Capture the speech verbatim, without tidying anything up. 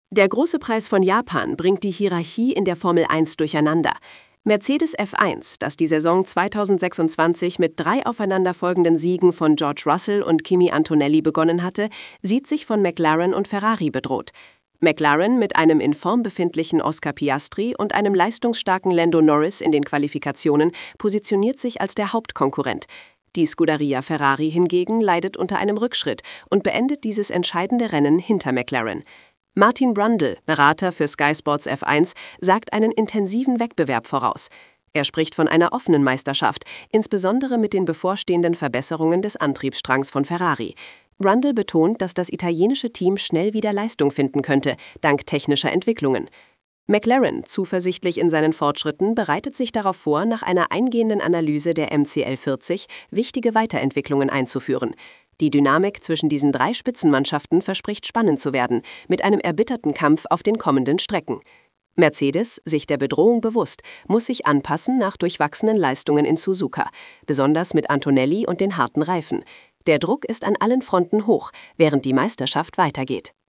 Der große Preis von Japan bringt die Hierarchie in der Formel eins durcheinander. Mercedes F eins, das die Saison zweitausendsechsundzwanzig mit drei aufeinanderfolgenden Siegen von George Russell und Kimi Antonelli begonnen hatte, sieht sich von McLaren und Ferrari bedroht. McLaren mit einem in Form befindlichen Oscar Piastri und einem leistungsstarken Lando Norris in den Qualifikationen positioniert sich als der Hauptkonkurrent. Die Scuderia Ferrari hingegen leidet unter einem Rückschritt und beendet dieses entscheidende Rennen hinter McLaren. Martin Brundle, Berater für Sky Sports F eins, sagt einen intensiven Wettbewerb voraus. Er spricht von einer offenen Meisterschaft, insbesondere mit den bevorstehenden Verbesserungen des Antriebsstrangs von Ferrari. Brundle betont, dass das italienische Team schnell wieder Leistung finden könnte, dank technischer Entwicklungen. McLaren, zuversichtlich in seinen Fortschritten, bereitet sich darauf vor, nach einer eingehenden Analyse der M C L vierzig wichtige Weiterentwicklungen einzuführen. Die Dynamik zwischen diesen drei Spitzenmannschaften verspricht spannend zu werden, mit einem erbitterten Kampf auf den kommenden Strecken. Mercedes, sich der Bedrohung bewusst, muss sich anpassen nach durchwachsenen Leistungen in Suzuka, besonders mit Antonelli und den harten Reifen. Der Druck ist an allen Fronten hoch, während die Meisterschaft weitergeht.